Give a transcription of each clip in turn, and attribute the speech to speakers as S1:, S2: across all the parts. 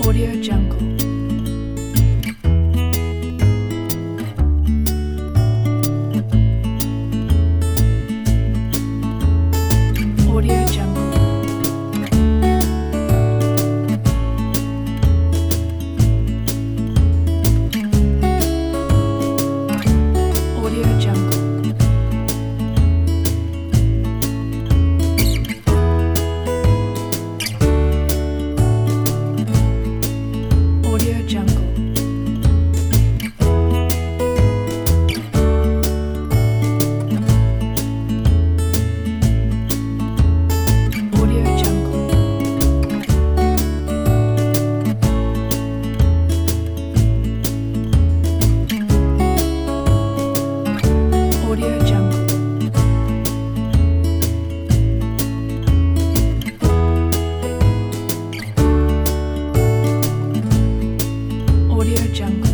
S1: Audio Jungle. Audio Jungle. Audio Jungle. Audio Jungle. Audio Jungle. Audio Jungle. Audio Jungle.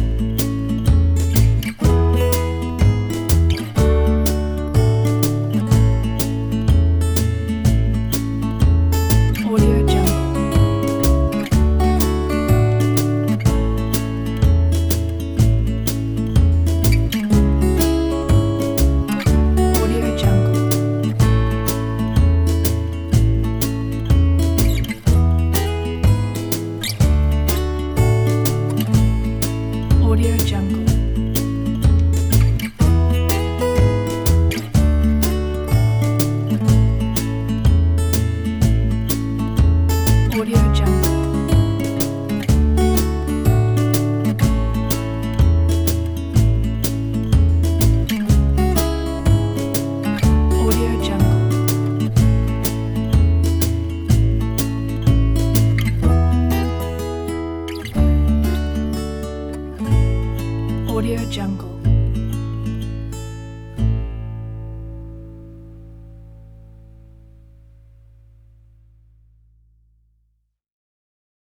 S1: Audio Jungle. Audio Jungle. Audio Jungle. Audio Jungle. Audio Jungle. Audio Jungle.